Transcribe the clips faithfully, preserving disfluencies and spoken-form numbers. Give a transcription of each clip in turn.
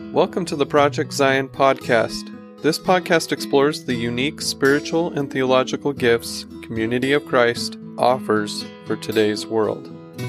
Welcome to the Project Zion podcast. This podcast explores the unique spiritual and theological gifts Community of Christ offers for today's world.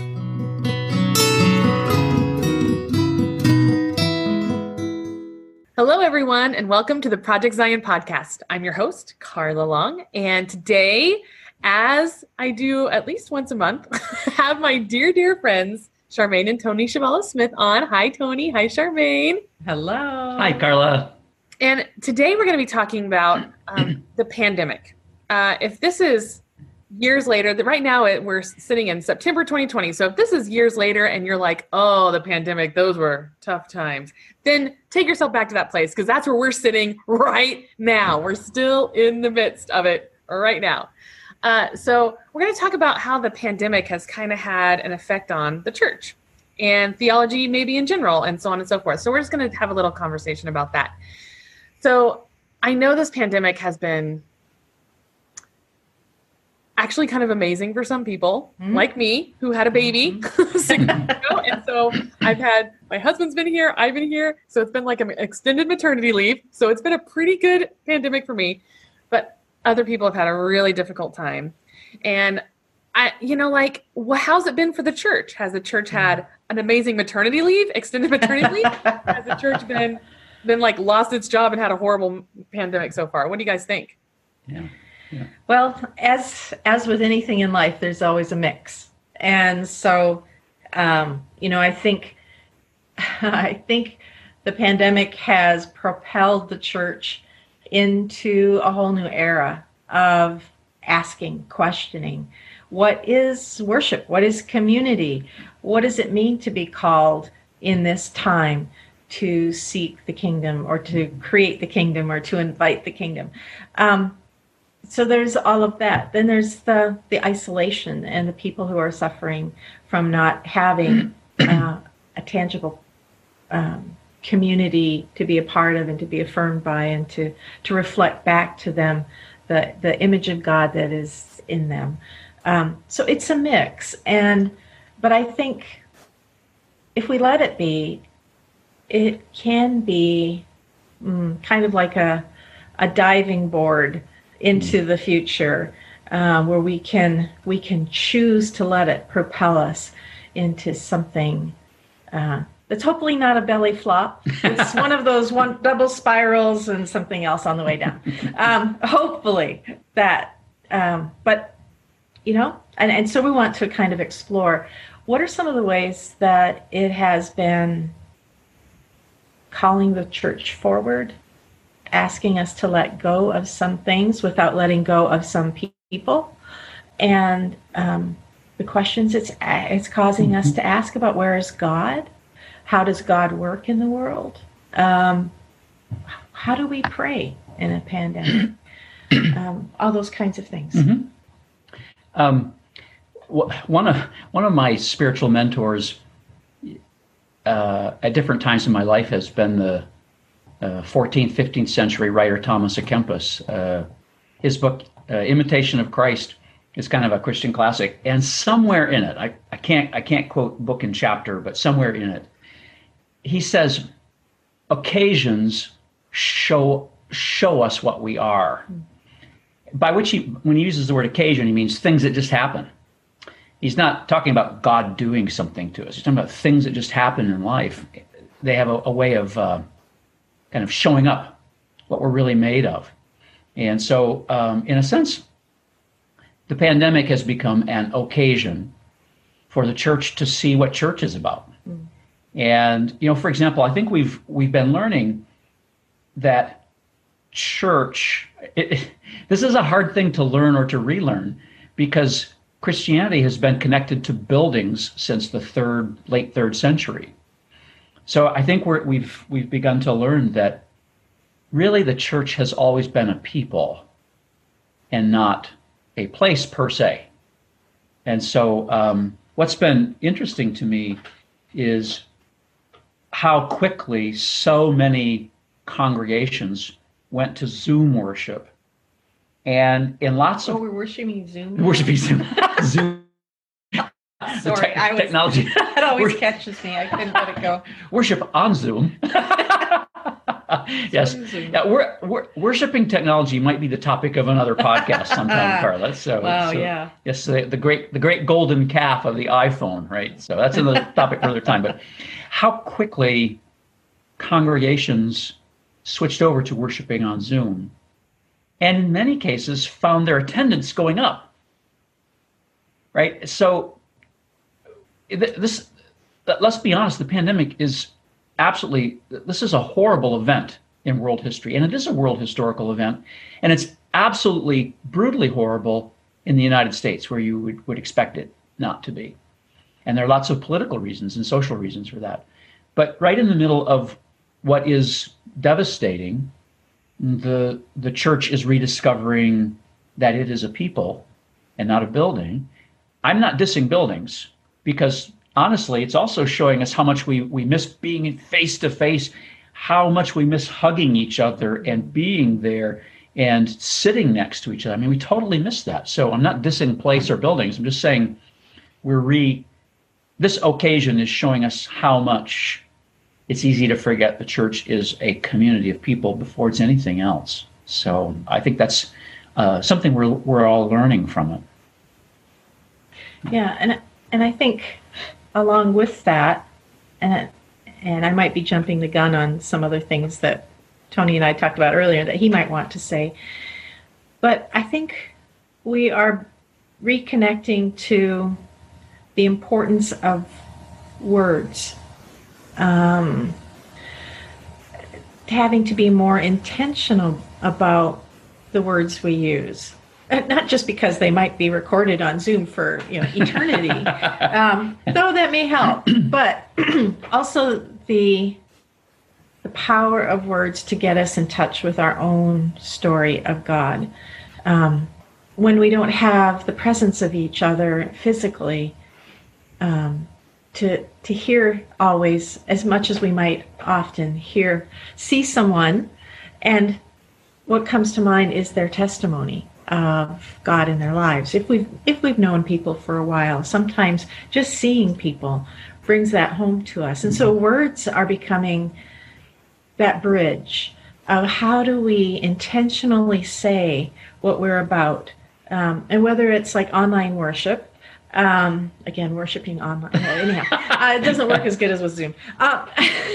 Hello, everyone, and welcome to the Project Zion podcast. I'm your host, Carla Long, and today, as I do at least once a month, have my dear, dear friends, Charmaine and Tony Shabala Smith on. Hi, Tony. Hi, Charmaine. Hello. Hi, Carla. And today we're going to be talking about um, the pandemic. Uh, if this is years later, that right now it, we're sitting in September twenty twenty. So if this is years later and you're like, oh, the pandemic, those were tough times, then take yourself back to that place because that's where we're sitting right now. We're still in the midst of it right now. Uh, so we're going to talk about how the pandemic has kind of had an effect on the church and theology maybe in general and so on and so forth. So we're just going to have a little conversation about that. So I know this pandemic has been actually kind of amazing for some people, mm-hmm. like me, who had a baby mm-hmm. six months ago. And so I've had, my husband's been here, I've been here. So it's been like an extended maternity leave. So it's been a pretty good pandemic for me. But other people have had a really difficult time. And I, you know, like, well, how's it been for the church? Has the church had an amazing maternity leave, extended maternity leave? Has the church been, been like lost its job and had a horrible pandemic so far? What do you guys think? Yeah. Yeah. Well, as as with anything in life, there's always a mix. And so, um, you know, I think, I think the pandemic has propelled the church into a whole new era of asking, questioning, what is worship? What is community? What does it mean to be called in this time to seek the kingdom or to create the kingdom or to invite the kingdom? Um, so there's all of that. Then there's the, the isolation and the people who are suffering from not having uh, a tangible um community to be a part of and to be affirmed by and to, to reflect back to them the, the image of God that is in them. Um, so it's a mix. And, but I think if we let it be, it can be mm, kind of like a, a diving board into the future uh, where we can, we can choose to let it propel us into something uh, it's hopefully not a belly flop. It's one of those one double spirals and something else on the way down. Um, hopefully that, um, but you know, and, and so we want to kind of explore what are some of the ways that it has been calling the church forward, asking us to let go of some things without letting go of some people, and um, the questions it's it's causing mm-hmm. us to ask about where is God. How does God work in the world? Um, how do we pray in a pandemic? Um, all those kinds of things. Mm-hmm. Um, one of one of my spiritual mentors uh, at different times in my life has been the uh, fourteenth, fifteenth century writer Thomas à Kempis. Uh, his book, uh, Imitation of Christ, is kind of a Christian classic, and somewhere in it, I, I can't I can't quote book and chapter, but somewhere in it, he says, occasions show show us what we are. By which he, when he uses the word occasion, he means things that just happen. He's not talking about God doing something to us. He's talking about things that just happen in life. They have a, a way of uh, kind of showing up what we're really made of. And so, um, in a sense, the pandemic has become an occasion for the church to see what church is about. Mm. And, you know, for example, I think we've we've been learning that church, it, it, this is a hard thing to learn or to relearn because Christianity has been connected to buildings since the third, late third century. So I think we're, we've we've begun to learn that really the church has always been a people and not a place per se. And so um, what's been interesting to me is how quickly so many congregations went to Zoom worship. And in lots of... Oh, we're worshiping Zoom? Worshiping Zoom. Zoom. Sorry, te- I was, technology. That always catches me. I couldn't let it go. Worship on Zoom. Yes. Yeah, we're, we're, worshiping technology might be the topic of another podcast sometime, Carla. So, wow, so, yeah. Yes, the, the great the great golden calf of the iPhone, right? So that's another topic for another time. But how quickly congregations switched over to worshiping on Zoom, and in many cases found their attendance going up, right? So this, let's be honest, the pandemic is absolutely, this is a horrible event in world history, and it is a world historical event, and it's absolutely brutally horrible in the United States, where you would, would expect it not to be. And there are lots of political reasons and social reasons for that. But right in the middle of what is devastating, the the church is rediscovering that it is a people and not a building. I'm not dissing buildings, because honestly, it's also showing us how much we, we miss being face to face, how much we miss hugging each other and being there and sitting next to each other. I mean, we totally miss that. So I'm not dissing place or buildings. I'm just saying we're re, this occasion is showing us how much it's easy to forget the church is a community of people before it's anything else. So I think that's uh, something we're we're all learning from it. Yeah, and and I think along with that, and and I might be jumping the gun on some other things that Tony and I talked about earlier that he might want to say, but I think we are reconnecting to the importance of words, um, having to be more intentional about the words we use. Not just because they might be recorded on Zoom for, you know, eternity, um, though that may help, but also the the power of words to get us in touch with our own story of God. Um, when we don't have the presence of each other physically, um, to to hear always as much as we might often hear, see someone, and what comes to mind is their testimony of God in their lives. If we've if we've known people for a while, sometimes just seeing people brings that home to us. And so words are becoming that bridge of how do we intentionally say what we're about. Um, and whether it's like online worship, um, again, worshiping online, anyhow, uh, it doesn't work as good as with Zoom. Uh,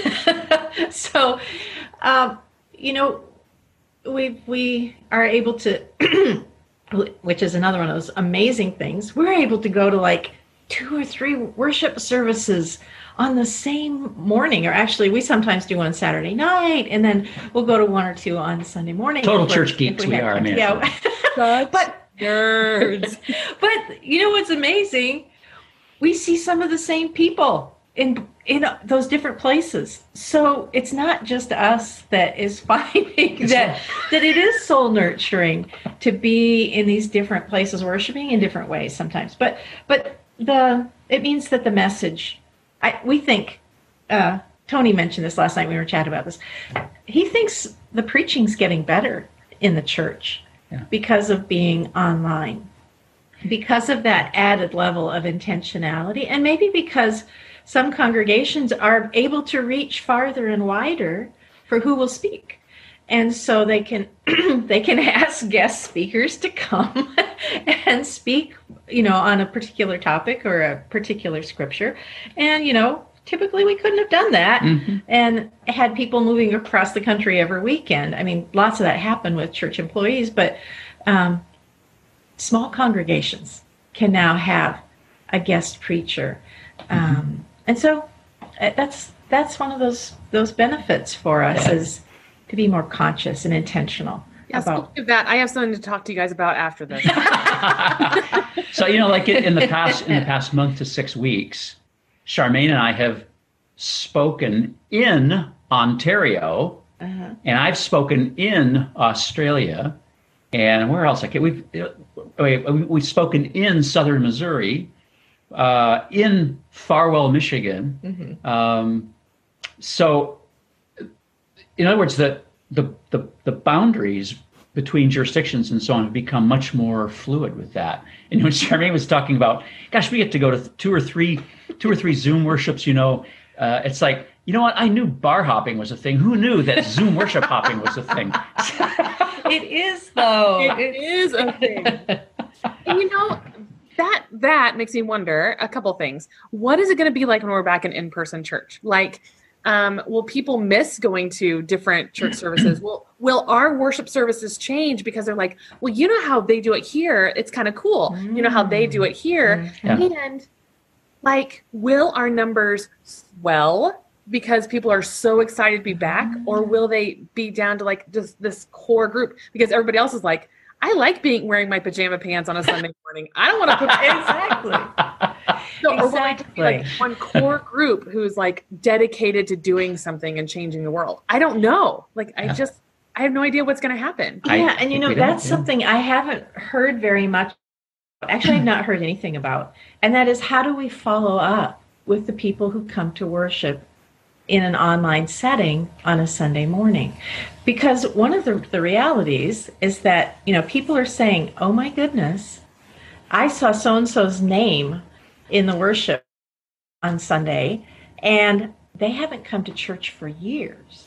so, um, you know, we we are able to, which is another one of those amazing things, we're able to go to like two or three worship services on the same morning, or actually we sometimes do one Saturday night, and then we'll go to one or two on Sunday morning. Total church geeks we, we are, man. Yeah. But nerds. But you know what's amazing? We see some of the same people in in those different places. So it's not just us that is finding that that it is soul nurturing to be in these different places, worshiping in different ways sometimes. But but the it means that the message, I, we think, uh, Tony mentioned this last night when we were chatting about this. He thinks the preaching's getting better in the church yeah. because of being online, because of that added level of intentionality, and maybe because some congregations are able to reach farther and wider for who will speak. And so they can they can ask guest speakers to come and speak, you know, on a particular topic or a particular scripture. And, you know, typically we couldn't have done that mm-hmm. and had people moving across the country every weekend. I mean, lots of that happened with church employees, but um, small congregations can now have a guest preacher. Um, mm-hmm. And so that's that's one of those those benefits for us yeah. is to be more conscious and intentional. Yeah, about speaking of that, I have something to talk to you guys about after this. So, you know, like in the past in the past month to six weeks, Charmaine and I have spoken in Ontario, uh-huh. and I've spoken in Australia, and where else? Like we've we've spoken in Southern Missouri, uh, in Farwell, Michigan. Mm-hmm. Um, so. In other words, the, the the the boundaries between jurisdictions and so on have become much more fluid with that. And when Charmaine was talking about, gosh, we get to go to two or three two or three Zoom worships, you know, Uh, it's like, you know what? I knew bar hopping was a thing. Who knew that Zoom worship hopping was a thing? It is, though. It is a thing. And you know, that that makes me wonder a couple things. What is it going to be like when we're back in in-person church? Like, um, will people miss going to different church services? Will will our worship services change because they're like, well, you know how they do it here? It's kind of cool. You know how they do it here? Yeah. And like, will our numbers swell because people are so excited to be back, or will they be down to like just this core group because everybody else is like, I like being wearing my pajama pants on a Sunday morning. I don't want to put Exactly. so, or will I just be like Exactly. one core group who's like dedicated to doing something and changing the world? I don't know. Like, I Yeah. just, I have no idea what's going to happen. I Yeah, and you think know, we don't, that's yeah. something I haven't heard very much. Actually, I've not heard anything about. And that is, how do we follow up with the people who come to worship in an online setting on a Sunday morning? Because one of the, the realities is that, you know, people are saying, oh my goodness, I saw so-and-so's name in the worship on Sunday, and they haven't come to church for years.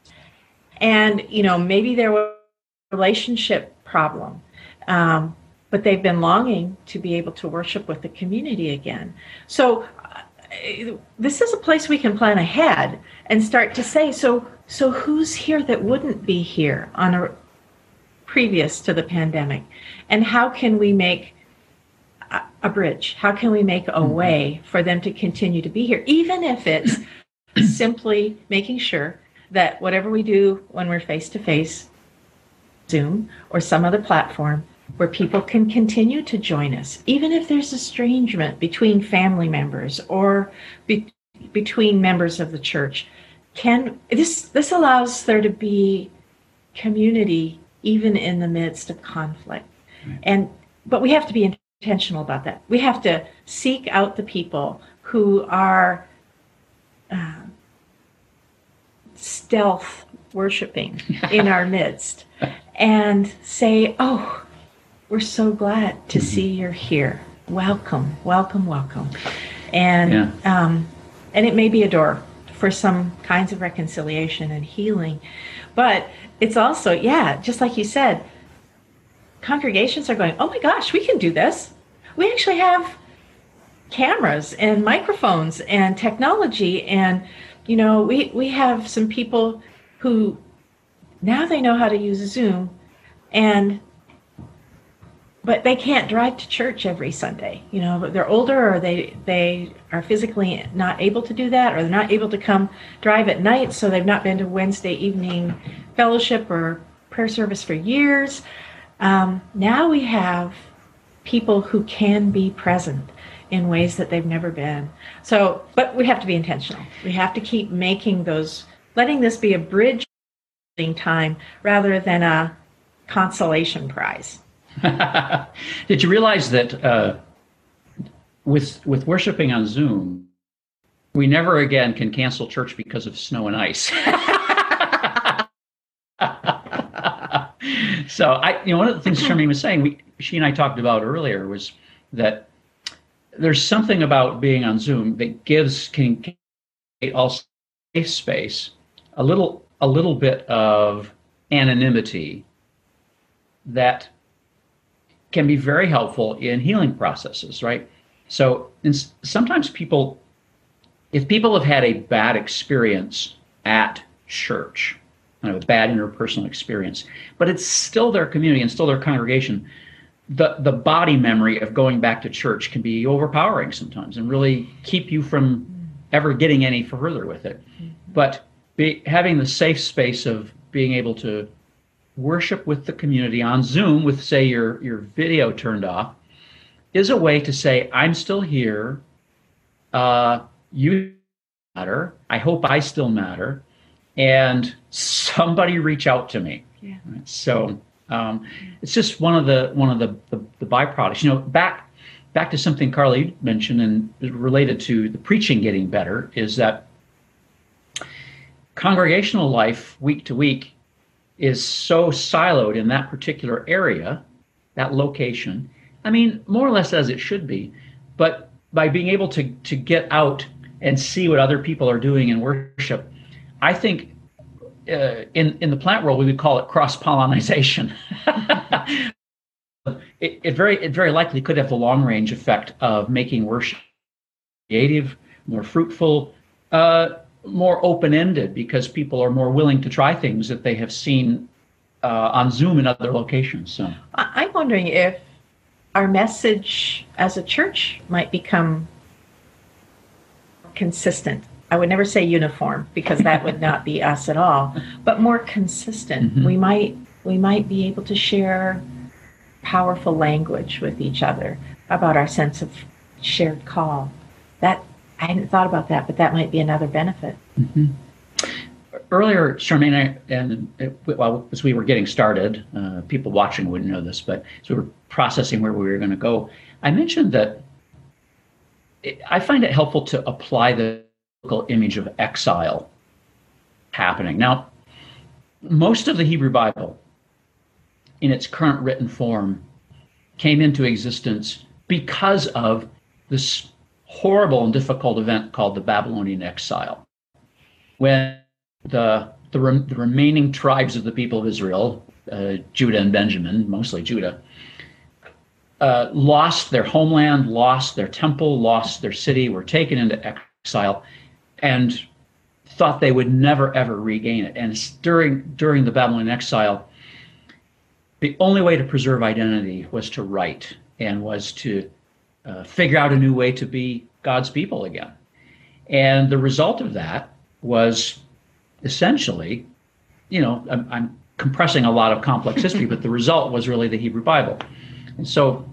And, you know, maybe there was a relationship problem, um, but they've been longing to be able to worship with the community again. So uh, this is a place we can plan ahead and start to say, so so who's here that wouldn't be here on a previous to the pandemic? And how can we make a, a bridge? How can we make a Mm-hmm. way for them to continue to be here, even if it's simply making sure that whatever we do when we're face-to-face, Zoom or some other platform, where people can continue to join us, even if there's estrangement between family members or be, between members of the church. Can this this allows there to be community even in the midst of conflict. And but we have to be intentional about that. We have to seek out the people who are uh, stealth worshiping in our midst and say, oh, we're so glad to see you're here. Welcome, welcome, welcome. And Yeah. um, and it may be a door for some kinds of reconciliation and healing. But it's also, yeah, just like you said, congregations are going, oh my gosh, we can do this. We actually have cameras and microphones and technology. And, you know, we, we have some people who now they know how to use Zoom, and but they can't drive to church every Sunday. You know, they're older, or they they are physically not able to do that, or they're not able to come drive at night, so they've not been to Wednesday evening fellowship or prayer service for years. Um, now we have people who can be present in ways that they've never been. So, but we have to be intentional. We have to keep making those, letting this be a bridge time rather than a consolation prize. Did you realize that uh, with with worshiping on Zoom, we never again can cancel church because of snow and ice? So I, you know, one of the things Charmaine was saying, we, she and I talked about earlier, was that there's something about being on Zoom that gives can, can also safe space, a little a little bit of anonymity that can be very helpful in healing processes, right? So in, sometimes people, if people have had a bad experience at church, kind of a bad interpersonal experience, but it's still their community and still their congregation, the, the body memory of going back to church can be overpowering sometimes and really keep you from ever getting any further with it. But be, having the safe space of being able to worship with the community on Zoom with, say, your, your video turned off, is a way to say, I'm still here. Uh, you matter. I hope I still matter. And somebody reach out to me. Yeah. Right? So um, it's just one of the one of the, the, the byproducts. You know, back back to something Carla you mentioned and related to the preaching getting better, is that congregational life week to week is so siloed in that particular area, that location. I mean, more or less as it should be, but by being able to to get out and see what other people are doing in worship. I think uh, in in the plant world we would call it cross-pollination. it, it very it very likely could have the long-range effect of making worship creative, more fruitful, uh, more open-ended, because people are more willing to try things that they have seen uh, on Zoom and other locations. So I- I'm wondering if our message as a church might become consistent. I would never say uniform, because that would not be us at all, but more consistent. Mm-hmm. We might we might be able to share powerful language with each other about our sense of shared call. That I hadn't thought about that, but that might be another benefit. Mm-hmm. Earlier, Charmaine, and it, well, as we were getting started, uh, people watching wouldn't know this, but as we were processing where we were going to go, I mentioned that it, I find it helpful to apply the biblical image of exile happening. Now, most of the Hebrew Bible, in its current written form, came into existence because of this horrible and difficult event called the Babylonian exile, when the the, rem, the remaining tribes of the people of Israel, uh, Judah and Benjamin, mostly Judah, uh, lost their homeland, lost their temple, lost their city, were taken into exile, and thought they would never ever regain it. And during during the Babylonian exile, the only way to preserve identity was to write, and was to Uh, figure out a new way to be God's people again. And the result of that was essentially, you know, I'm, I'm compressing a lot of complex history, but the result was really the Hebrew Bible. And so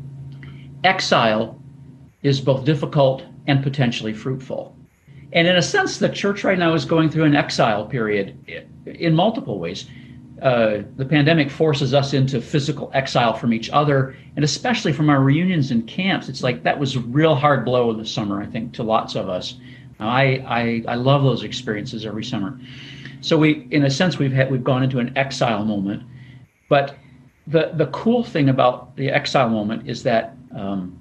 exile is both difficult and potentially fruitful. And in a sense, the church right now is going through an exile period in multiple ways. Uh, the pandemic forces us into physical exile from each other, and especially from our reunions and camps. It's like that was a real hard blow this summer, I think, to lots of us. I, I I love those experiences every summer. So we, in a sense, we've had we've gone into an exile moment. But the the cool thing about the exile moment is that um,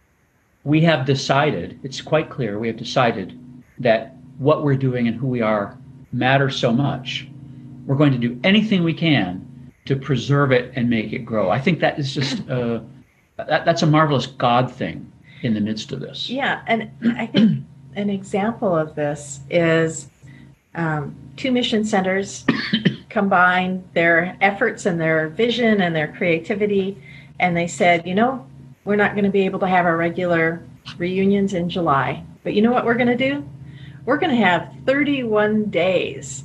we have decided. It's quite clear we have decided that what we're doing and who we are matters so much. We're going to do anything we can to preserve it and make it grow. I think that is just uh, that, that's a marvelous God thing in the midst of this. Yeah, and I think an example of this is um, two mission centers combined their efforts and their vision and their creativity, and they said, you know, we're not going to be able to have our regular reunions in July, but you know what we're going to do? We're going to have thirty-one days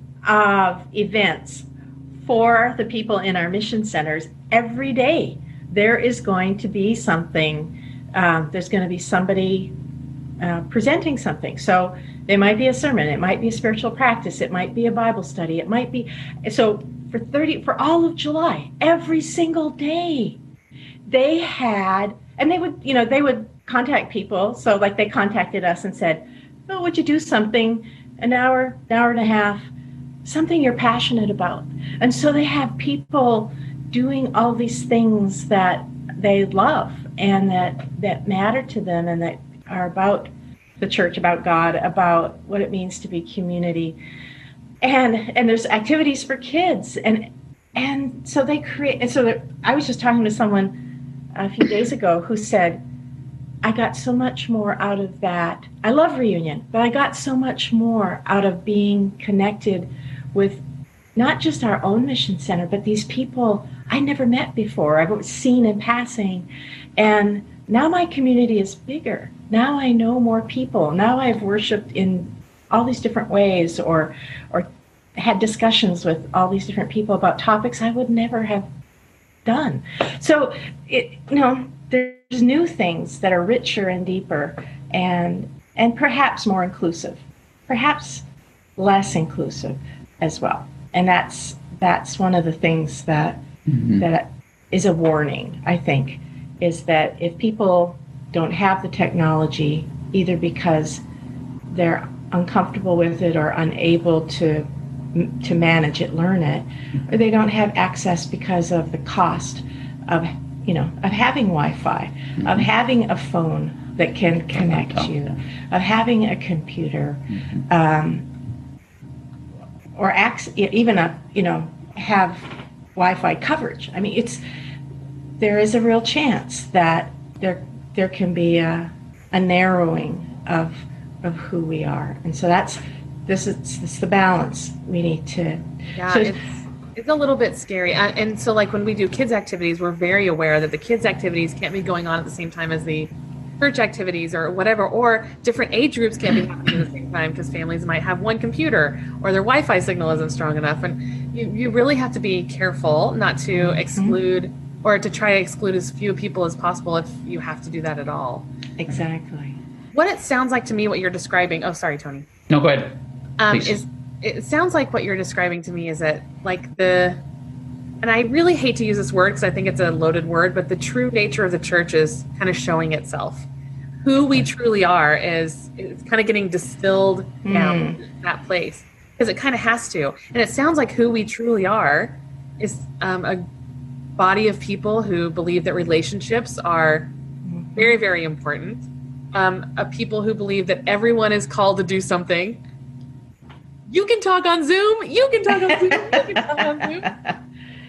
of events for the people in our mission centers. Every day there is going to be something, uh, there's going to be somebody uh, presenting something. So there might be a sermon, it might be a spiritual practice, it might be a Bible study, it might be, so for thirty, for all of July, every single day, they had, and they would, you know, they would contact people. So like they contacted us and said, oh, would you do something, an hour, an hour and a half, something you're passionate about. And so they have people doing all these things that they love and that, that matter to them and that are about the church, about God, about what it means to be community. And and there's activities for kids. And and so they create, and so I was just talking to someone a few days ago who said, I got so much more out of that. I love reunion, but I got so much more out of being connected with not just our own mission center, but these people I never met before. I've seen in passing. And now my community is bigger. Now I know more people. Now I've worshiped in all these different ways, or or had discussions with all these different people about topics I would never have done. So, it, you know, there's new things that are richer and deeper and and perhaps more inclusive, perhaps less inclusive as well. And that's that's one of the things that mm-hmm. that is a warning, I think, is that if people don't have the technology, either because they're uncomfortable with it or unable to to manage it, learn it, or they don't have access because of the cost of, you know, of having Wi-Fi, mm-hmm. of having a phone, that can connect you, of having a computer, Mm-hmm. um, or ac- even a, you know, have Wi-Fi coverage. I mean, it's, there is a real chance that there there can be a, a narrowing of of who we are, and so that's this is it's the balance we need to. Yeah, so, it's it's a little bit scary. And, and so, like when we do kids activities, we're very aware that the kids activities can't be going on at the same time as the church activities or whatever, or different age groups can't be happening at the same time because families might have one computer or their Wi-Fi signal isn't strong enough, and you you really have to be careful not to exclude. Mm-hmm. Or to try to exclude as few people as possible if you have to do that at all. Exactly. What it sounds like to me, what you're describing, oh, sorry, Tony. No, go ahead. Um, is it sounds like what you're describing to me is that like the, and I really hate to use this word because I think it's a loaded word, but the true nature of the church is kind of showing itself. Who we truly are is, is kind of getting distilled mm. down in that place because it kind of has to. And it sounds like who we truly are is um, a body of people who believe that relationships are very, very important. Um, a people who believe that everyone is called to do something. You can talk on Zoom. You can talk on Zoom. You can talk on Zoom.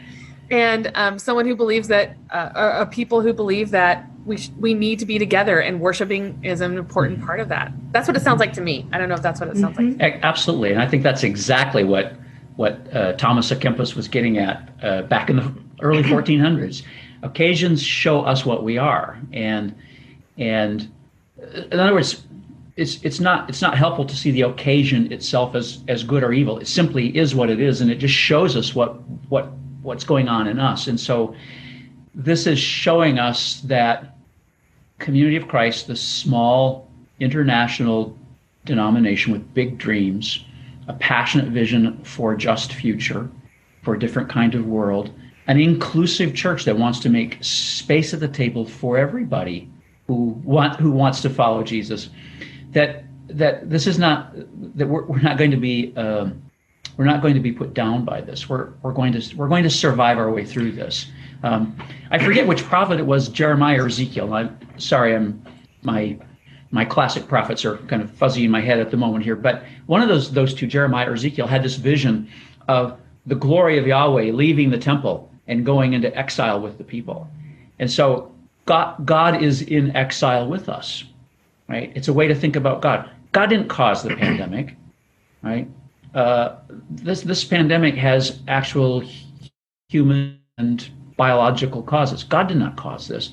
And um, someone who believes that, uh, a, a people who believe that we sh- we need to be together, and worshiping is an important part of that. That's what it sounds like to me. I don't know if that's what it sounds mm-hmm. like. Absolutely, and I think that's exactly what what uh, Thomas à Kempis was getting at uh, back in the early fourteen hundreds. Occasions show us what we are, and and in other words, it's it's not it's not helpful to see the occasion itself as as good or evil. It simply is what it is, and it just shows us what what what's going on in us. And so, this is showing us that Community of Christ, the small international denomination with big dreams, a passionate vision for a just future, for a different kind of world, an inclusive church that wants to make space at the table for everybody who want who wants to follow Jesus. That that this is not that we're, we're not going to be um, we're not going to be put down by this. We're we're going to we're going to survive our way through this. Um, I forget which prophet it was, Jeremiah or Ezekiel. I'm sorry, I'm my my classic prophets are kind of fuzzy in my head at the moment here. But one of those those two, Jeremiah or Ezekiel, had this vision of the glory of Yahweh leaving the temple and going into exile with the people. And so God, God is in exile with us, right? It's a way to think about God. God didn't cause the pandemic, right? Uh, this this pandemic has actual human and biological causes. God did not cause this.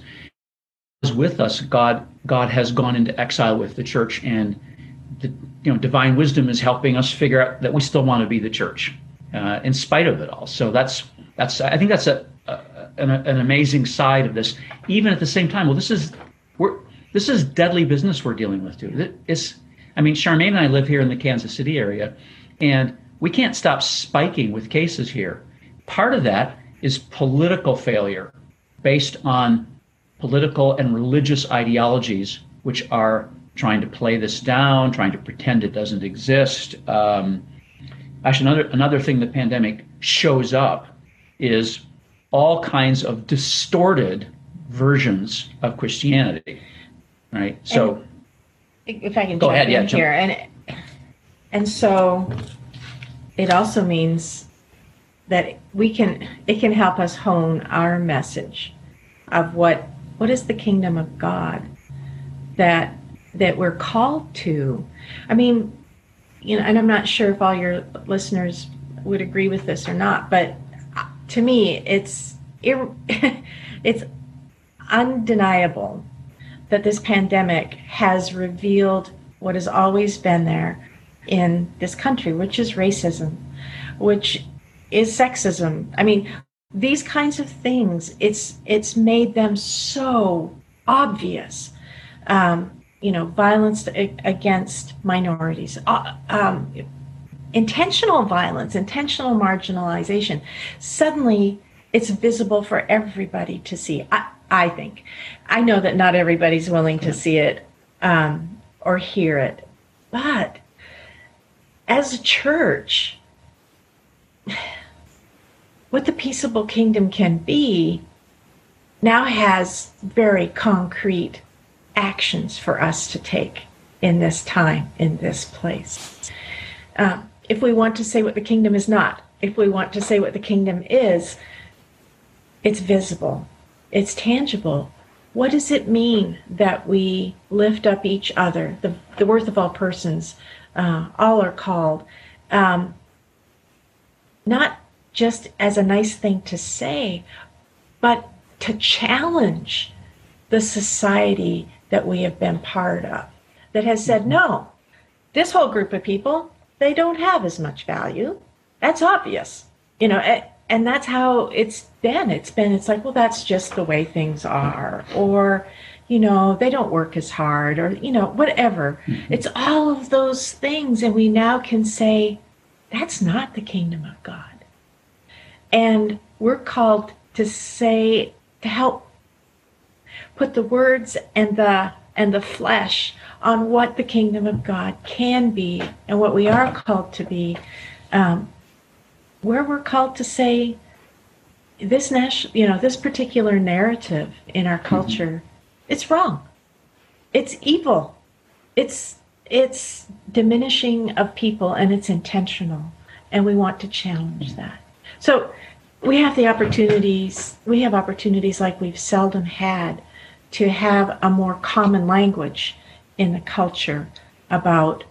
Is with us. God God has gone into exile with the church, and the you know divine wisdom is helping us figure out that we still want to be the church uh, in spite of it all. So that's that's I think that's a, a an, an amazing side of this. Even at the same time, well, this is we're this is deadly business we're dealing with too. It's I mean, Charmaine and I live here in the Kansas City area, and we can't stop spiking with cases here. Part of that is political failure based on political and religious ideologies, which are trying to play this down, trying to pretend it doesn't exist. Um, actually, another another thing the pandemic shows up is all kinds of distorted versions of Christianity, right? So, and if I can go jump ahead, in yeah, jump. here, and and so it also means that we can it can help us hone our message of what. What is the kingdom of God that that we're called to? I mean, you know, and I'm not sure if all your listeners would agree with this or not, but to me, it's it's undeniable that this pandemic has revealed what has always been there in this country, which is racism, which is sexism. I mean, these kinds of things, it's it's made them so obvious. Um, you know, violence against minorities, uh, um, intentional violence, intentional marginalization. Suddenly, it's visible for everybody to see. I, I think. I know that not everybody's willing to see it um, or hear it, but as a church, what the peaceable kingdom can be now has very concrete actions for us to take in this time, in this place. Uh, if we want to say what the kingdom is not, if we want to say what the kingdom is, it's visible, it's tangible. What does it mean that we lift up each other, the, the worth of all persons, uh, all are called, um, not just as a nice thing to say, but to challenge the society that we have been part of, that has said, no, this whole group of people, they don't have as much value. That's obvious, you know, and, and that's how it's been. It's been, it's like, well, that's just the way things are, or, you know, they don't work as hard, or, you know, whatever. Mm-hmm. It's all of those things, and we now can say, that's not the kingdom of God. And we're called to say, to help put the words and the and the flesh on what the kingdom of God can be and what we are called to be, um, where we're called to say this national, you know, this particular narrative in our culture, mm-hmm. it's wrong, it's evil, it's it's diminishing of people, and it's intentional, and we want to challenge that. So we have the opportunities, we have opportunities like we've seldom had to have a more common language in the culture about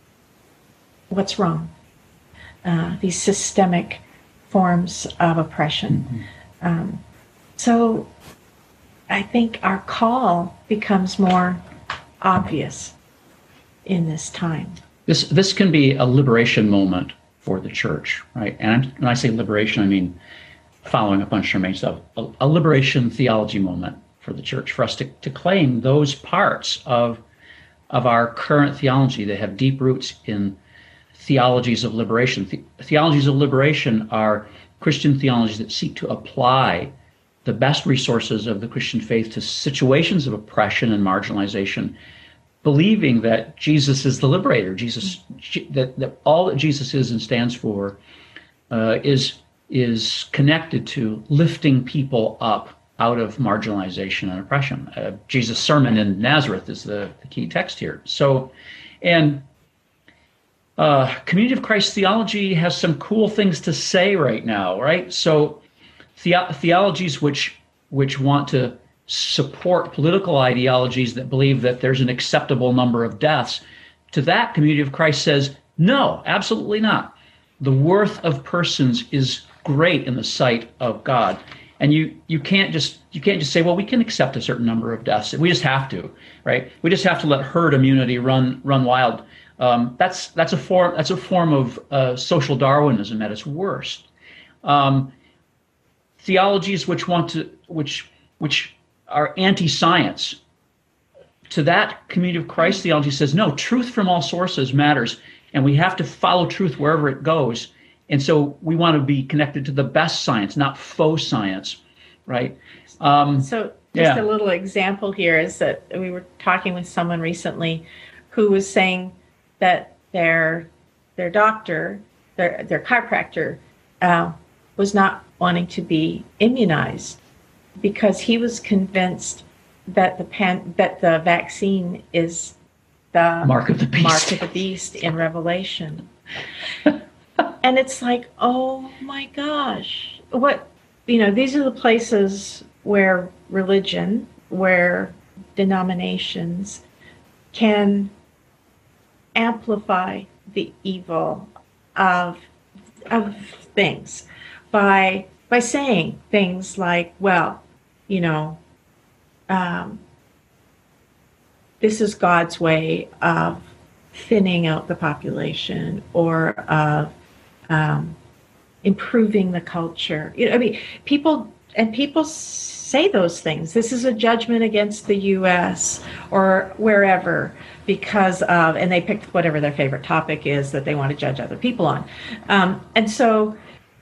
what's wrong, uh, these systemic forms of oppression. Mm-hmm. Um, so I think our call becomes more obvious in this time. This this can be a liberation moment for the church, right? And when I say liberation, I mean following up on Charmaine's stuff, a, a liberation theology moment for the church, for us to, to claim those parts of of our current theology that have deep roots in theologies of liberation. The, theologies of liberation are Christian theologies that seek to apply the best resources of the Christian faith to situations of oppression and marginalization, believing that Jesus is the liberator, Jesus, that, that all that Jesus is and stands for uh, is, is connected to lifting people up out of marginalization and oppression. Uh, Jesus' sermon in Nazareth is the, the key text here. So, and uh, Community of Christ theology has some cool things to say right now, right? So the, theologies which which want to support political ideologies that believe that there's an acceptable number of deaths, to that Community of Christ says, no, absolutely not. The worth of persons is great in the sight of God. And you you can't just you can't just say, well, we can accept a certain number of deaths. We just have to, right? We just have to let herd immunity run run wild. Um, that's that's a form that's a form of uh, social Darwinism at its worst. Um, theologies which want to which which are anti-science, to that Community of Christ theology says, no, truth from all sources matters, and we have to follow truth wherever it goes. And so we want to be connected to the best science, not faux science, right? Um, so just yeah. a little example here is that we were talking with someone recently who was saying that their their doctor, their their chiropractor, uh, was not wanting to be immunized because he was convinced that the pan, that the vaccine is the mark of the beast, mark of the beast in Revelation. And it's like, oh my gosh, what, you know, these are the places where religion, where denominations can amplify the evil of of things by by saying things like, well, you know, um, this is God's way of thinning out the population, or of um, improving the culture. You know, I mean, people and people say those things. This is a judgment against the U S or wherever because of, and they picked whatever their favorite topic is that they want to judge other people on. Um, and so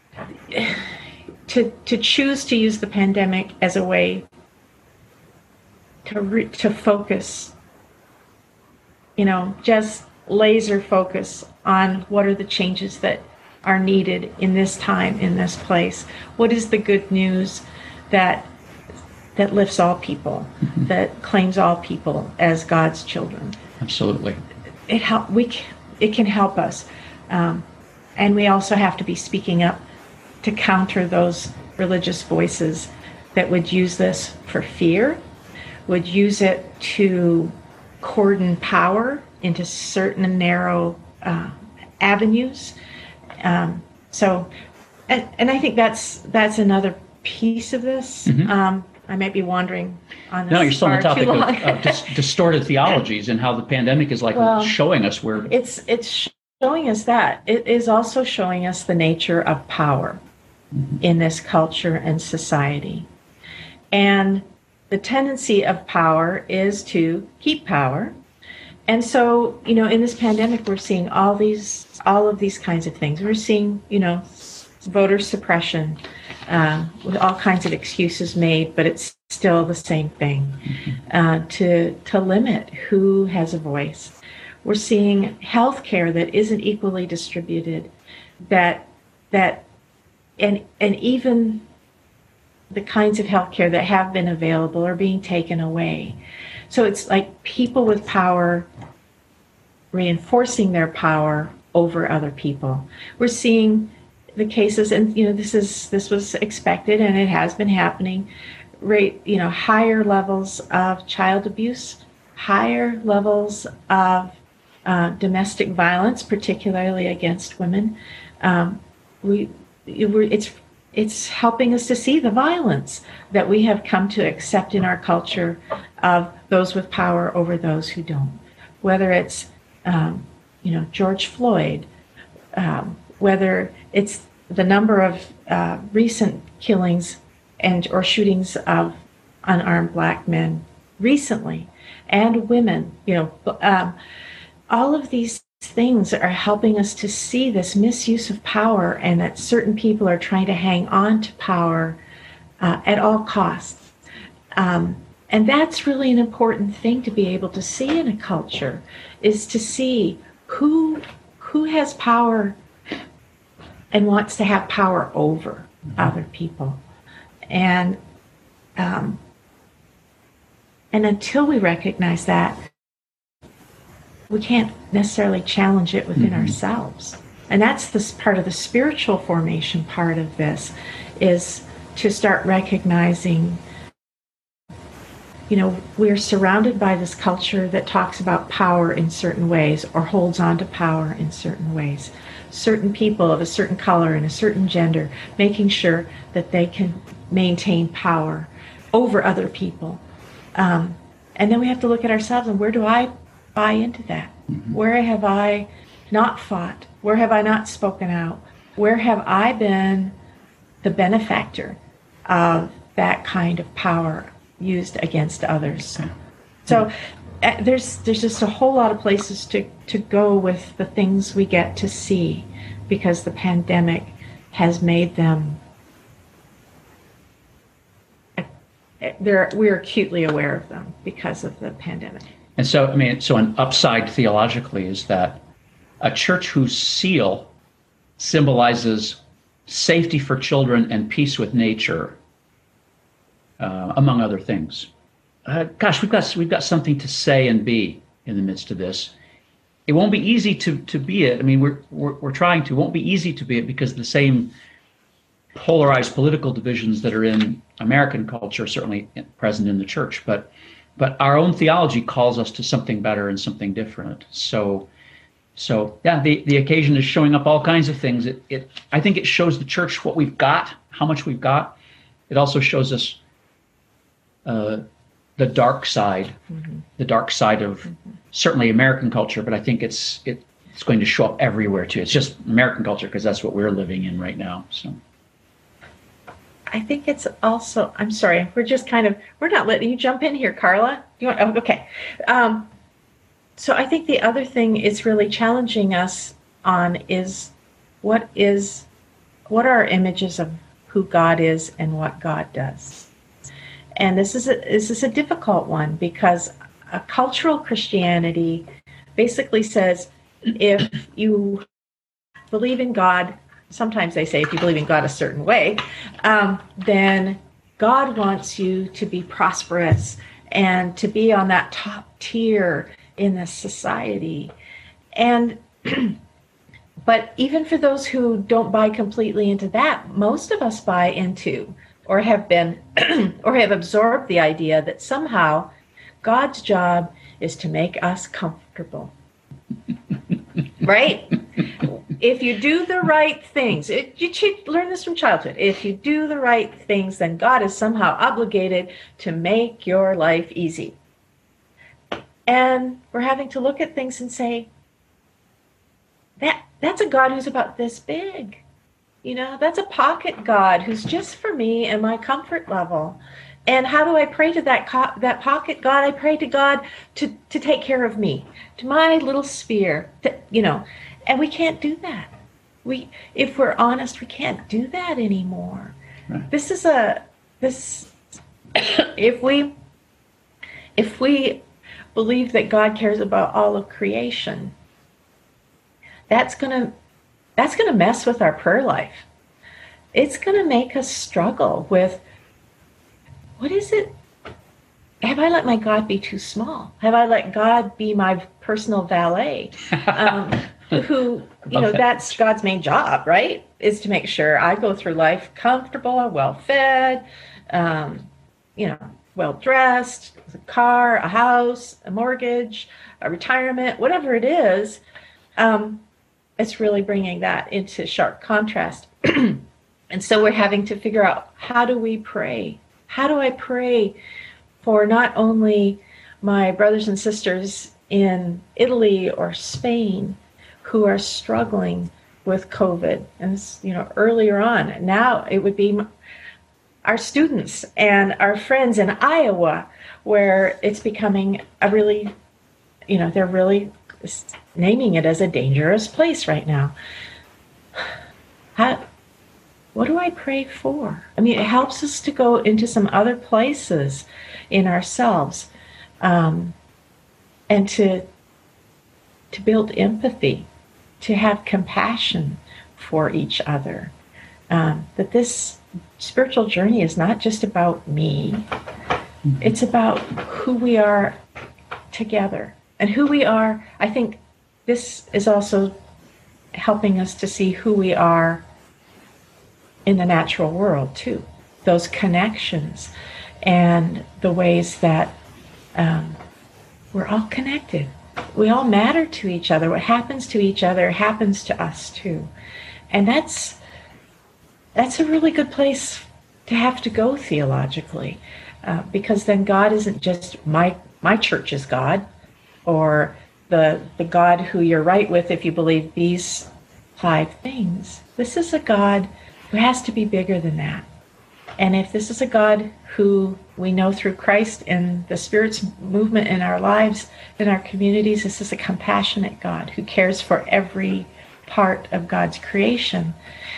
to to choose to use the pandemic as a way to re, to focus, you know, just laser focus on what are the changes that are needed in this time, in this place. What is the good news that that lifts all people, mm-hmm. that claims all people as God's children. Absolutely. It help we can, it can help us, um, and we also have to be speaking up to counter those religious voices that would use this for fear, would use it to cordon power into certain narrow uh, avenues. Um, so, and, and I think that's that's another piece of this. Mm-hmm. Um, I might be wandering on this. No, you're still on the topic of, of dis- distorted theologies and how the pandemic is like well, showing us where it's it's showing us that. It is also showing us the nature of power mm-hmm. in this culture and society. And the tendency of power is to keep power. And so, you know, in this pandemic, we're seeing all these, all of these kinds of things. We're seeing, you know, voter suppression, uh, with all kinds of excuses made, but it's still the same thing, uh, to to limit who has a voice. We're seeing healthcare that isn't equally distributed, that that and and even the kinds of healthcare that have been available are being taken away. So it's like people with power reinforcing their power over other people. We're seeing the cases, and you know, this is this was expected, and it has been happening. Rate, you know, higher levels of child abuse, higher levels of uh, domestic violence, particularly against women. Um, we, it's it's helping us to see the violence that we have come to accept in our culture of those with power over those who don't. Whether it's um, you know, George Floyd, um, whether it's the number of uh, recent killings and or shootings of unarmed black men recently, and women, you know, um, all of these things are helping us to see this misuse of power, and that certain people are trying to hang on to power uh, at all costs. Um, and that's really an important thing to be able to see in a culture, is to see who who has power and wants to have power over other people. And um, and until we recognize that, we can't necessarily challenge it within mm-hmm. ourselves. And that's this part of the spiritual formation part of this, is to start recognizing, you know, we're surrounded by this culture that talks about power in certain ways or holds on to power in certain ways. Certain people of a certain color and a certain gender, making sure that they can maintain power over other people. Um, and then we have to look at ourselves, and where do I buy into that? Mm-hmm. Where have I not fought? Where have I not spoken out? Where have I been the benefactor of that kind of power used against others? Okay. So uh, there's there's just a whole lot of places to, to go with the things we get to see, because the pandemic has made them, they're, we're acutely aware of them because of the pandemic. And so, I mean, so an upside theologically is that a church whose seal symbolizes safety for children and peace with nature, uh, among other things. Uh, gosh, we've got we've got something to say and be in the midst of this. It won't be easy to to be it. I mean, we're we're, we're trying to. It won't be easy to be it, because the same polarized political divisions that are in American culture are certainly present in the church. But but our own theology calls us to something better and something different. So so yeah, the the occasion is showing up all kinds of things. It it I think it shows the church what we've got, how much we've got. It also shows us uh, the dark side, mm-hmm. the dark side of mm-hmm. certainly American culture, but I think it's it, it's going to show up everywhere too. It's just American culture because that's what we're living in right now. So I think it's also, I'm sorry, we're just kind of, we're not letting you jump in here, Carla. You want, oh, okay. Um, so I think the other thing it's really challenging us on is what is, what are our images of who God is and what God does? And this is a, this is a difficult one, because a cultural Christianity basically says if you believe in God, sometimes they say if you believe in God a certain way, um, then God wants you to be prosperous and to be on that top tier in this society. And but even for those who don't buy completely into that, most of us buy into or have been or have absorbed the idea that somehow God's job is to make us comfortable. Right? If you do the right things, it, you should learn this from childhood. If you do the right things, then God is somehow obligated to make your life easy. And we're having to look at things and say, that that's a God who's about this big. You know, that's a pocket God who's just for me and my comfort level. And how do I pray to that co- that pocket God? I pray to God to, to take care of me, to my little sphere, to, you know. And we can't do that. We, if we're honest, we can't do that anymore. Right. This is a this. if we if we believe that God cares about all of creation, that's gonna that's gonna mess with our prayer life. It's gonna make us struggle with, what is it? Have I let my God be too small? Have I let God be my personal valet? Um, who, you know, that's God's main job, right? Is to make sure I go through life comfortable, well-fed, um, you know, well-dressed, with a car, a house, a mortgage, a retirement, whatever it is. Um, it's really bringing that into sharp contrast. And so we're having to figure out, how do we pray? How do I pray for not only my brothers and sisters in Italy or Spain who are struggling with COVID, and you know, earlier on, now it would be our students and our friends in Iowa, where it's becoming a really, you know, they're really naming it as a dangerous place right now. How, what do I pray for? I mean, it helps us to go into some other places in ourselves, um, and to to build empathy, to have compassion for each other. Um, that this spiritual journey is not just about me. Mm-hmm. It's about who we are together. And who we are, I think this is also helping us to see who we are in the natural world too. Those connections and the ways that um, we're all connected. We all matter to each other. What happens to each other happens to us too. And that's that's a really good place to have to go theologically, uh, because then God isn't just my my church is God, or the the God who you're right with if you believe these five things. This is a God who has to be bigger than that. And if this is a God who we know through Christ and the Spirit's movement in our lives, in our communities, this is a compassionate God who cares for every part of God's creation.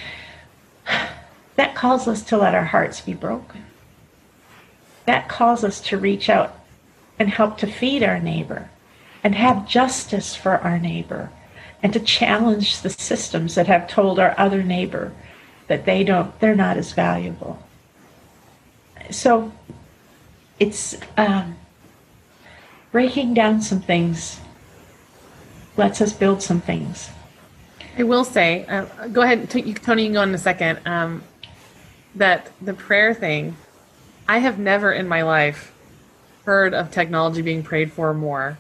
That calls us to let our hearts be broken. That calls us to reach out and help to feed our neighbor and have justice for our neighbor, and to challenge the systems that have told our other neighbor that they don't, they're not as valuable. So it's um, breaking down some things lets us build some things. I will say, uh, go ahead, Tony, you can go in a second, um, that the prayer thing, I have never in my life heard of technology being prayed for more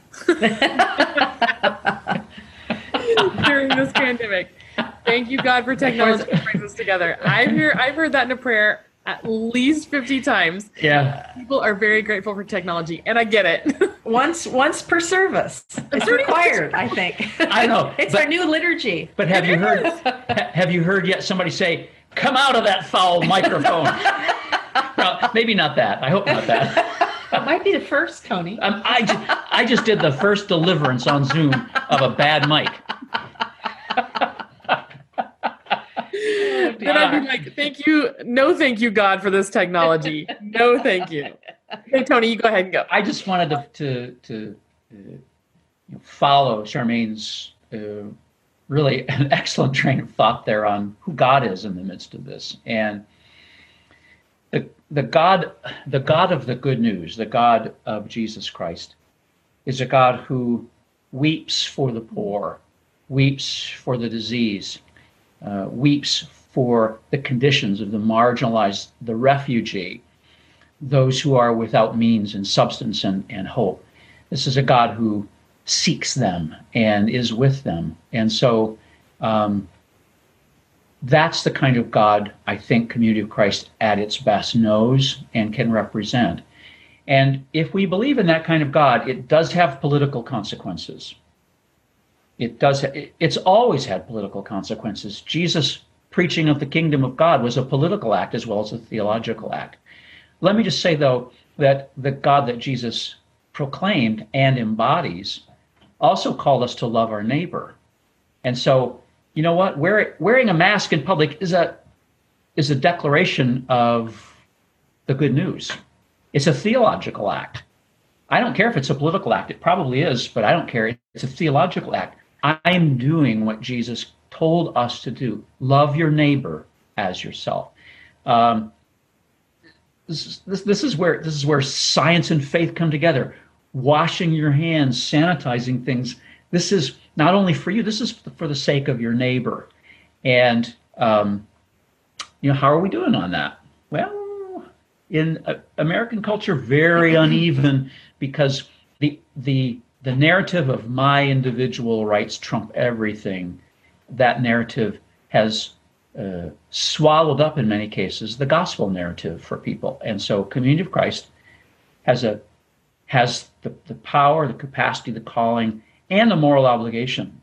during this pandemic. Thank you, God, for technology that brings us together. I've heard, I've heard that in a prayer at least fifty times. Yeah. People are very grateful for technology, and I get it. once once per service. It's required, I think. I know. It's but, our new liturgy. But have it you is. heard ha, have you heard yet somebody say, "Come out of that foul microphone"? Well, maybe not that. I hope not that. It might be the first, Tony. Um, I, ju- I just did the first deliverance on Zoom of a bad mic. Then I'd be like, thank you. No, thank you, God, for this technology. No, thank you. Hey, Tony, you go ahead and go. I just wanted to to, to uh, you know, follow Charmaine's uh, really an excellent train of thought there on who God is in the midst of this. And the the God, the God of the good news, the God of Jesus Christ, is a God who weeps for the poor, weeps for the disease, uh, weeps for the conditions of the marginalized, the refugee, those who are without means and substance and, and hope. This is a God who seeks them and is with them. And so um, that's the kind of God I think Community of Christ at its best knows and can represent. And if we believe in that kind of God, it does have political consequences. It does. It's always had political consequences. Jesus' preaching of the kingdom of God was a political act as well as a theological act. Let me just say, though, that the God that Jesus proclaimed and embodies also called us to love our neighbor. And so, you know what? Wear, wearing a mask in public is a is a declaration of the good news. It's a theological act. I don't care if it's a political act. It probably is, but I don't care. It's a theological act. I am doing what Jesus told us to do. Love your neighbor as yourself. Um, this, this, this is where this is where science and faith come together. Washing your hands, sanitizing things. This is not only for you. This is for the sake of your neighbor. And um, you know, how are we doing on that? Well, in uh, American culture, very uneven, because the the the narrative of my individual rights trump everything. That narrative has uh, swallowed up, in many cases, the gospel narrative for people. And so Community of Christ has a has the, the power, the capacity, the calling, and the moral obligation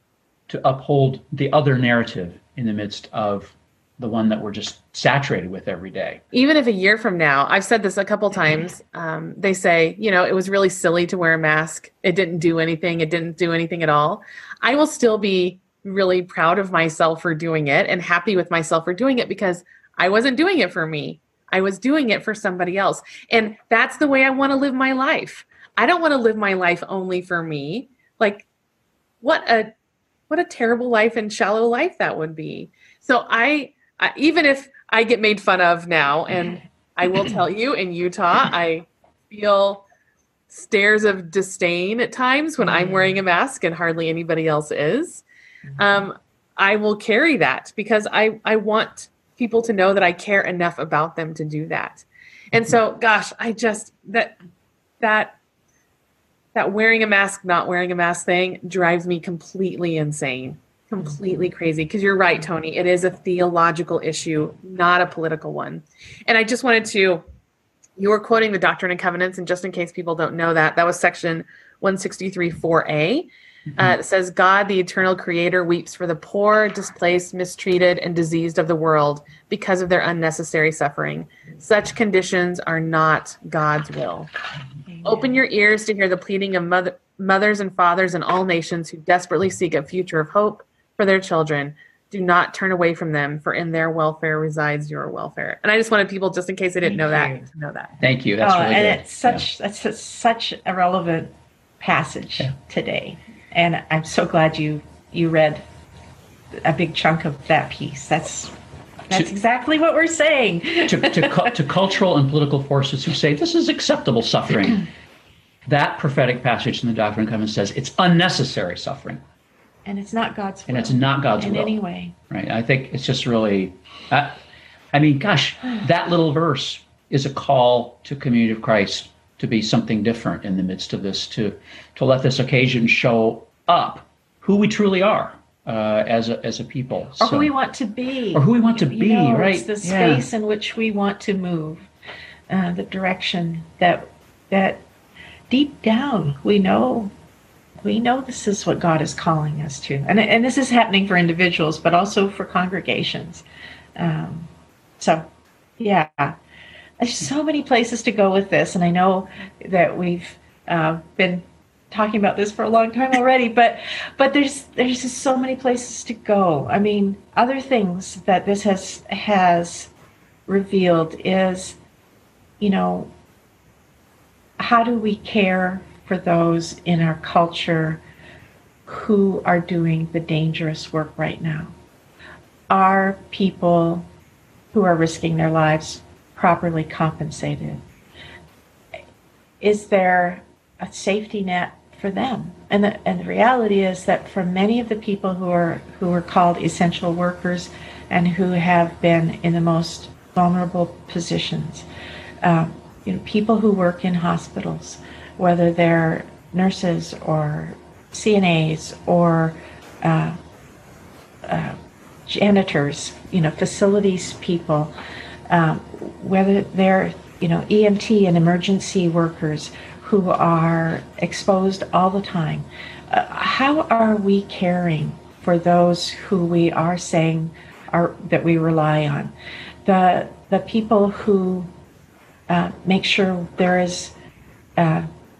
to uphold the other narrative in the midst of the one that we're just saturated with every day. Even if a year from now, I've said this a couple times, um, they say, you know, it was really silly to wear a mask. It didn't do anything. It didn't do anything at all. I will still be really proud of myself for doing it and happy with myself for doing it, because I wasn't doing it for me. I was doing it for somebody else. And that's the way I want to live my life. I don't want to live my life only for me. Like, what a what a terrible life and shallow life that would be. So I, I even if I get made fun of now, and I will tell you, in Utah, I feel stares of disdain at times when I'm wearing a mask and hardly anybody else is. Um, I will carry that because I, I want people to know that I care enough about them to do that. And so, gosh, I just, that, that, that wearing a mask, not wearing a mask thing drives me completely insane, completely crazy. Because you're right, Tony, it is a theological issue, not a political one. And I just wanted to, you were quoting the Doctrine and Covenants, and just in case people don't know that, that was section one sixty-three four A. Uh, it says, God, the eternal creator, weeps for the poor, displaced, mistreated, and diseased of the world because of their unnecessary suffering. Such conditions are not God's will. Amen. Open your ears to hear the pleading of mother, mothers and fathers in all nations who desperately seek a future of hope for their children. Do not turn away from them, for in their welfare resides your welfare. And I just wanted people, just in case they didn't Thank know you. that, to know that. Thank you. That's oh, really and good. it's such yeah. that's a, such a relevant passage yeah. today. And I'm so glad you you read a big chunk of that piece. That's that's to, exactly what we're saying. to, to, to cultural and political forces who say this is acceptable suffering, that prophetic passage in the Doctrine and Covenants says it's unnecessary suffering. And it's not God's will. And it's not God's in will. In any way. Right. I think it's just really, uh, I mean, gosh, that little verse is a call to Community of Christ to be something different in the midst of this, to to let this occasion show up who we truly are uh, as a as a people, or so, who we want to be, or who we want to you be. Know, right, it's the space yeah. in which we want to move, uh, the direction that that deep down we know we know this is what God is calling us to, and and this is happening for individuals, but also for congregations. Um, so, yeah. There's so many places to go with this, and I know that we've uh, been talking about this for a long time already, but but there's there's just so many places to go. I mean, other things that this has has revealed is, you know, how do we care for those in our culture who are doing the dangerous work right now? Are people who are risking their lives properly compensated? Is there a safety net for them? And the, and the reality is that for many of the people who are who are called essential workers and who have been in the most vulnerable positions, um, you know, people who work in hospitals, whether they're nurses or C N As or uh, uh, janitors, you know, facilities people, um, whether they're, you know, E M T and emergency workers who are exposed all the time. Uh, how are we caring for those who we are saying are that we rely on? The the people who uh, make sure there is uh,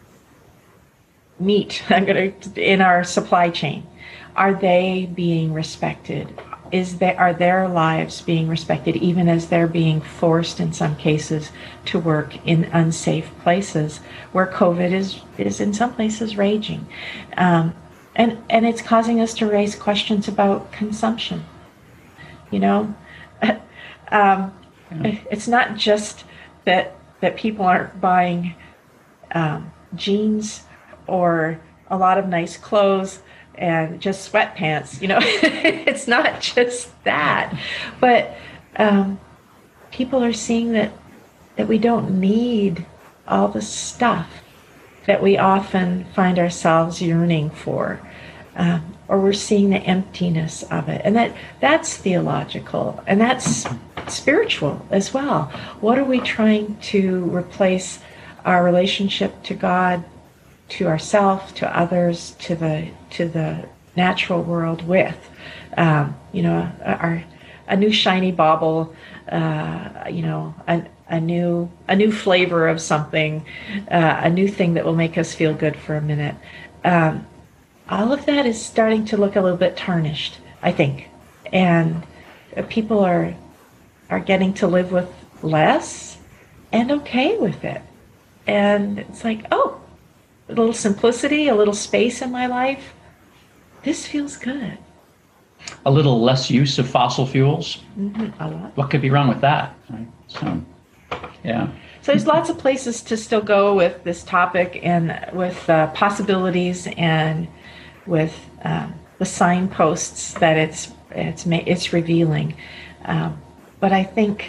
meat I'm gonna, in our supply chain. Are they being respected? Is they, are their lives being respected, even as they're being forced in some cases to work in unsafe places where COVID is, is in some places raging? Um, and, and it's causing us to raise questions about consumption. You know, um, yeah. It's not just that, that people aren't buying um, jeans or a lot of nice clothes and just sweatpants, you know. It's not just that, but um, people are seeing that that we don't need all the stuff that we often find ourselves yearning for, um, or we're seeing the emptiness of it, and that that's theological and that's spiritual as well. What are we trying to replace our relationship to God, to ourselves, to others, to the to the natural world with? Um, you know, our a new shiny bauble, uh, you know, a, a new a new flavor of something, uh, a new thing that will make us feel good for a minute. Um, all of that is starting to look a little bit tarnished, I think, and people are are getting to live with less and okay with it. And it's like, oh, a little simplicity, a little space in my life. This feels good. A little less use of fossil fuels. Mm-hmm, a lot. What could be wrong with that? Right? So, yeah. So there's lots of places to still go with this topic, and with uh, possibilities, and with um, the signposts that it's it's ma- it's revealing. Um, but I think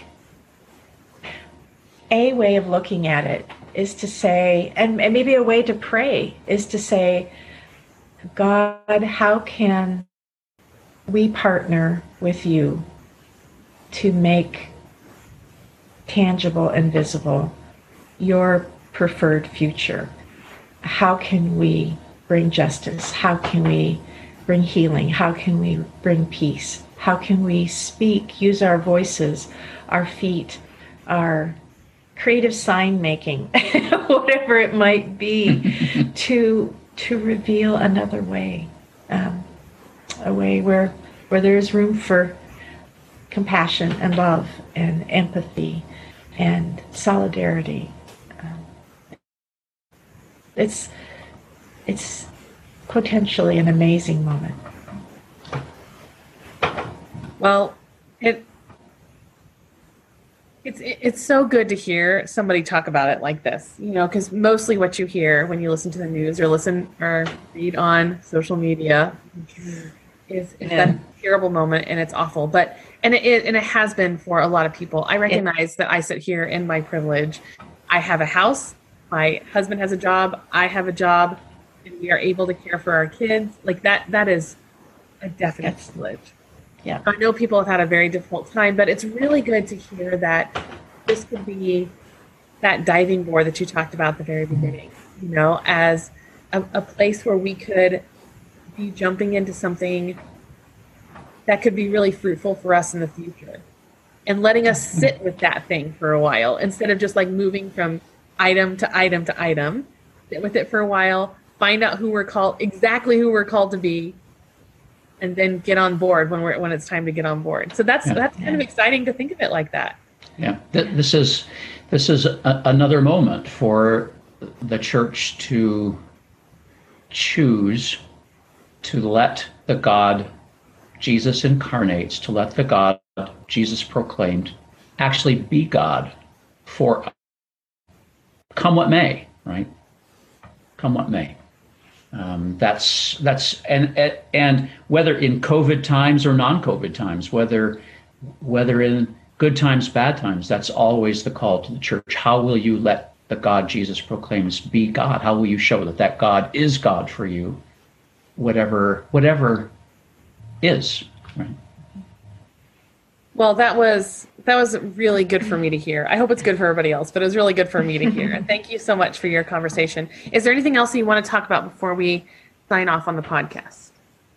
a way of looking at it is to say, and, and maybe a way to pray is to say, God, how can we partner with you to make tangible and visible your preferred future? How can we bring justice? How can we bring healing? How can we bring peace? How can we speak, use our voices, our feet, our creative sign making, whatever it might be, to to reveal another way, um, a way where where there is room for compassion and love and empathy and solidarity. Um, it's it's potentially an amazing moment. Well, it it's it's so good to hear somebody talk about it like this, you know, because mostly what you hear when you listen to the news or listen or read on social media is, is Yeah. that terrible moment, and it's awful. But and it and it has been for a lot of people. I recognize that I sit here in my privilege. I have a house. My husband has a job. I have a job, and we are able to care for our kids. Like that. That is a definite Yes. privilege. Yeah. I know people have had a very difficult time, but it's really good to hear that this could be that diving board that you talked about at the very beginning, you know, as a, a place where we could be jumping into something that could be really fruitful for us in the future, and letting us sit with that thing for a while instead of just like moving from item to item to item. Sit with it for a while, find out who we're called, exactly who we're called to be, and then get on board when we're when it's time to get on board. So that's Yeah. that's kind of exciting to think of it like that. Yeah, Th- this is this is a, another moment for the church to choose to let the God Jesus incarnates, to let the God Jesus proclaimed actually be God for come what may, right? Come what may. Um, that's that's and and whether in COVID times or non-COVID times, whether whether in good times, bad times, that's always the call to the church. How will you let the God Jesus proclaims be God? How will you show that that God is God for you, whatever whatever is, right? Well, that was that was really good for me to hear. I hope it's good for everybody else, but it was really good for me to hear. And thank you so much for your conversation. Is there anything else you want to talk about before we sign off on the podcast?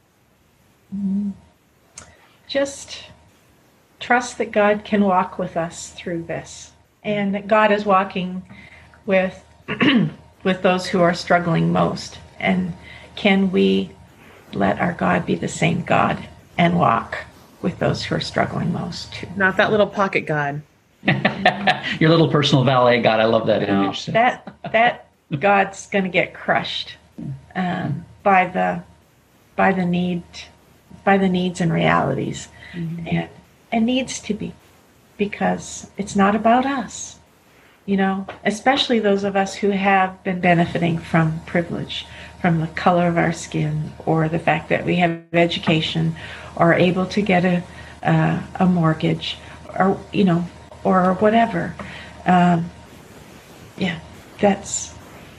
Just trust that God can walk with us through this, and that God is walking with with those who are struggling most. And can we let our God be the same God and walk with those who are struggling most too? Not that little pocket God. Your little personal valet God. I love that No, image. that that God's going to get crushed um, by the by the need by the needs and realities, mm-hmm. and and needs to be, because it's not about us. You know, especially those of us who have been benefiting from privilege, from the color of our skin, or the fact that we have education, or are able to get a uh, a mortgage, or you know, or whatever. Um, yeah, that's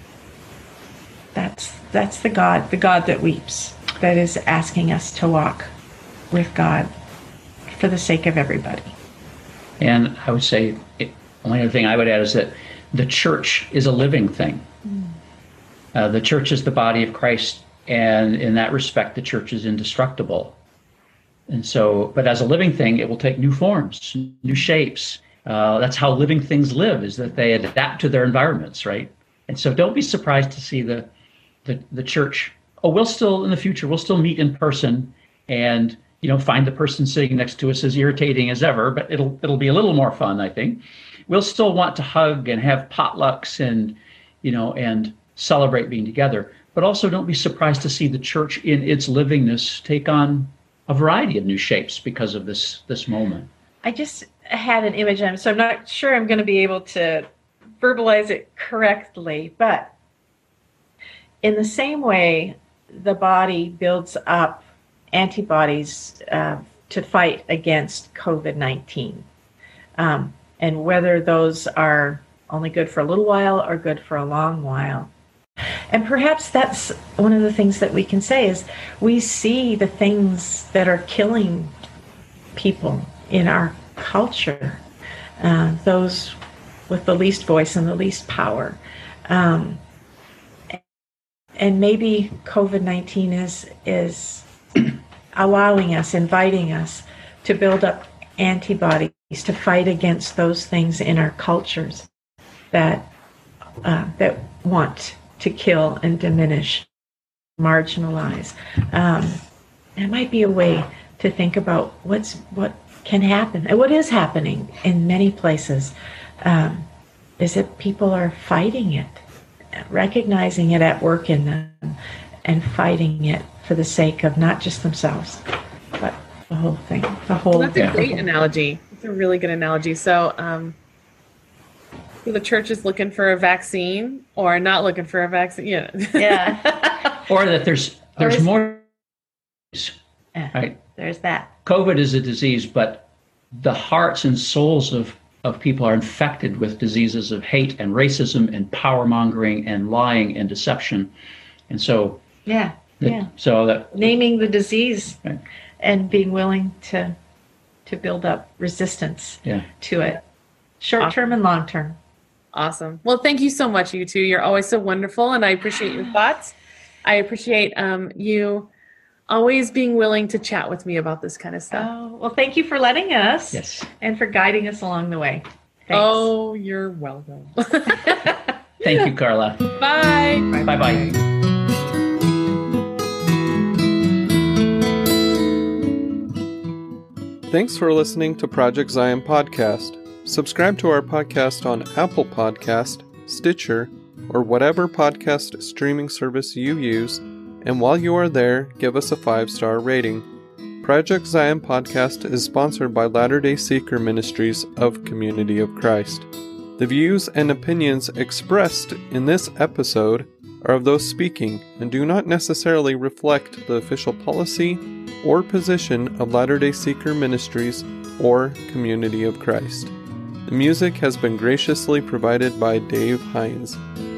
that's that's the God, the God that weeps, that is asking us to walk with God for the sake of everybody. And I would say, it, only other thing I would add is that the church is a living thing. Mm. Uh, the church is the body of Christ, and in that respect, the church is indestructible. And so, but as a living thing, it will take new forms, new shapes. Uh, that's how living things live, is that they adapt to their environments, right? And so don't be surprised to see the, the, the church, oh, we'll still, in the future, we'll still meet in person and, you know, find the person sitting next to us as irritating as ever, but it'll it'll be a little more fun, I think. We'll still want to hug and have potlucks and, you know, and celebrate being together. But also don't be surprised to see the church in its livingness take on a variety of new shapes because of this this moment. I just had an image, so I'm not sure I'm going to be able to verbalize it correctly, but in the same way the body builds up antibodies uh, to fight against COVID nineteen. Um, and whether those are only good for a little while or good for a long while. And perhaps that's one of the things that we can say is we see the things that are killing people in our culture, uh, those with the least voice and the least power. Um, and maybe COVID nineteen is is allowing us, inviting us to build up antibodies to fight against those things in our cultures that uh, that want to kill and diminish, marginalize. Um, it might be a way to think about what's what can happen and what is happening in many places. Um, is that people are fighting it, recognizing it at work in them, and fighting it for the sake of not just themselves, but the whole thing, the whole. Well, that's a great analogy. It's a really good analogy. So, um, so the church is looking for a vaccine, or not looking for a vaccine. Yeah. Yeah. Or that there's there's is, more. Yeah, right. There's that. COVID is a disease, but the hearts and souls of of people are infected with diseases of hate and racism and power mongering and lying and deception, and so. Yeah. The, yeah. So that naming the disease, right. and being willing to to build up resistance yeah. to it, short term and long term. Awesome. Well, thank you so much, you two. You're always so wonderful, and I appreciate your thoughts. I appreciate um, you always being willing to chat with me about this kind of stuff. Oh, well, thank you for letting us. Yes. And for guiding us along the way. Thanks. Oh, you're welcome. Thank you, Carla. Bye. Bye bye. Thanks for listening to Project Zion Podcast. Subscribe to our podcast on Apple Podcast, Stitcher, or whatever podcast streaming service you use, and while you are there, give us a five-star rating. Project Zion Podcast is sponsored by Latter-day Seeker Ministries of Community of Christ. The views and opinions expressed in this episode are of those speaking and do not necessarily reflect the official policy or position of Latter-day Seeker Ministries or Community of Christ. The music has been graciously provided by Dave Hines.